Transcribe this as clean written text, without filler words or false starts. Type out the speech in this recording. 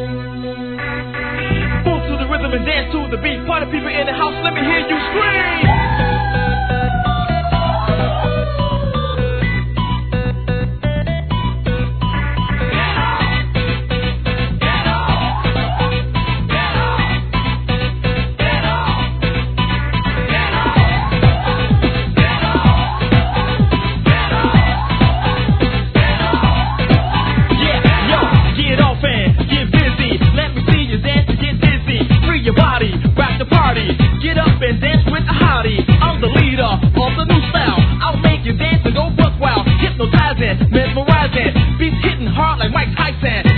Move to the rhythm and dance to the beat. Party people in the house, let me hear you scream. Rock the party, get up and dance with a hottie. I'm the leader of the new style. I'll make you dance and go buck wild. Hypnotizing, mesmerizing, beats hitting hard like Mike Tyson.